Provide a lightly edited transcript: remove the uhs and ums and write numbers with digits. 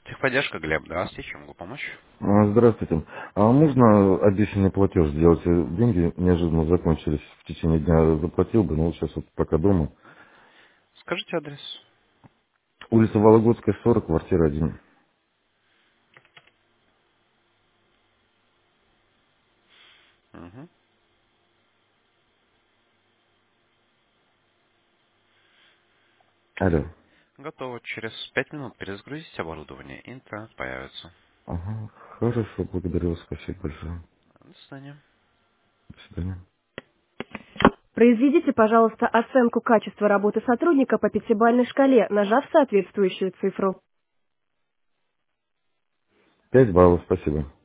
Техподдержка, Глеб, здравствуйте, чем могу помочь? Здравствуйте. А можно обещанный платеж сделать? Деньги неожиданно закончились. В течение дня заплатил бы, но вот сейчас вот пока дома. Скажите адрес. Улица Вологодская, 40, квартира 1. Угу. Алло. Готово. Через 5 минут перезагрузите оборудование, и интернет появится. Ага, хорошо, благодарю вас, спасибо большое. До свидания. До свидания. Произведите, пожалуйста, оценку качества работы сотрудника по пятибалльной шкале, нажав соответствующую цифру. 5 баллов, спасибо.